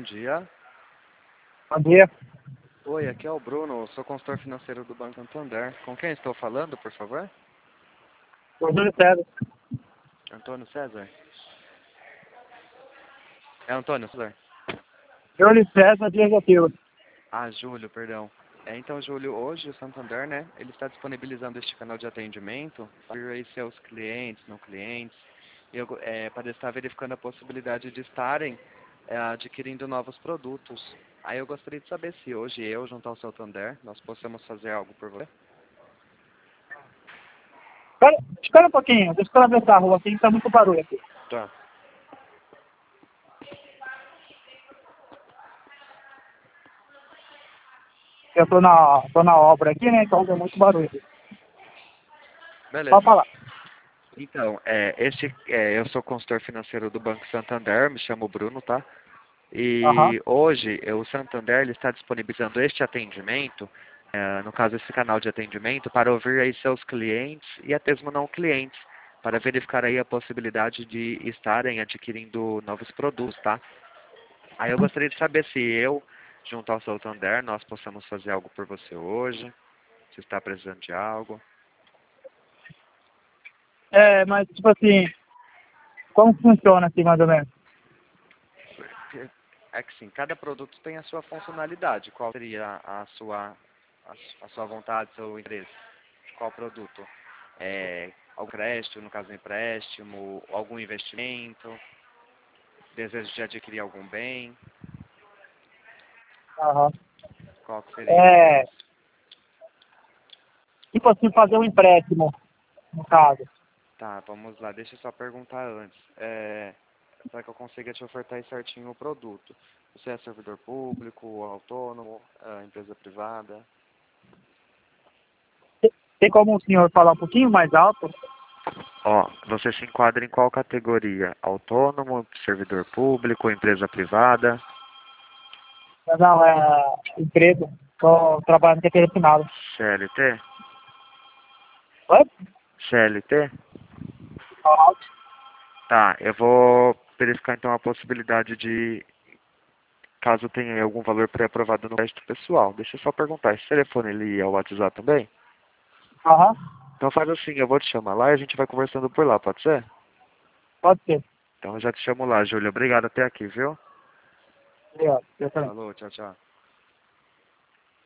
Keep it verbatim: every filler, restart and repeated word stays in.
dia. Bom dia. Oi, aqui é o Bruno, sou consultor financeiro do Banco Santander. Com quem estou falando, por favor? Sou Júlio César. Antônio César? É Antônio César? Júlio César Dias da Silva. Ah, Júlio, perdão. É, então, Júlio, hoje o Santander, né, ele está disponibilizando este canal de atendimento para aí seus clientes, não clientes, e eu, é, para estar verificando a possibilidade de estarem é, adquirindo novos produtos. Aí eu gostaria de saber se hoje eu, junto ao Santander, nós possamos fazer algo por você. Espera, espera um pouquinho, deixa eu atravessar a rua aqui, tá muito barulho aqui. Tá. Eu tô na, tô na obra aqui, né? Então tem muito barulho aqui. Beleza. Pode falar. Então, é, este, é, eu sou consultor financeiro do Banco Santander, me chamo Bruno, tá? Aham. E hoje é, o Santander ele está disponibilizando este atendimento, é, no caso esse canal de atendimento, para ouvir aí seus clientes e até mesmo não clientes, para verificar aí a possibilidade de estarem adquirindo novos produtos, tá? Aí eu gostaria de saber se eu, junto ao Santander, nós possamos fazer algo por você hoje, se está precisando de algo. É, mas tipo assim, como funciona assim mais ou menos? É que sim, cada produto tem a sua funcionalidade. Qual seria a sua, a, a sua vontade, seu interesse? Qual produto? É, algum crédito, no caso um empréstimo, algum investimento, desejo de adquirir algum bem? Aham. Qual que seria o É, interesse? tipo assim, fazer um empréstimo, no caso. Tá, vamos lá, deixa eu só perguntar antes. É, para que eu consiga te ofertar aí certinho o produto. Você é servidor público, autônomo, é, empresa privada? Tem como o senhor falar um pouquinho mais alto? Ó, você se enquadra em qual categoria? Autônomo, servidor público, empresa privada? Não, é empresa. Tô trabalhando com aquele final. C L T? Oi? C L T? Aham. Tá, eu vou verificar então a possibilidade de, caso tenha aí algum valor pré-aprovado no crédito pessoal. Deixa eu só perguntar, esse telefone ele é o WhatsApp também? Aham. Então faz assim, eu vou te chamar lá e a gente vai conversando por lá, pode ser? Pode ser. Então eu já te chamo lá, Júlio. Obrigado até aqui, viu? Obrigado. Eu também. Falou, tchau, tchau.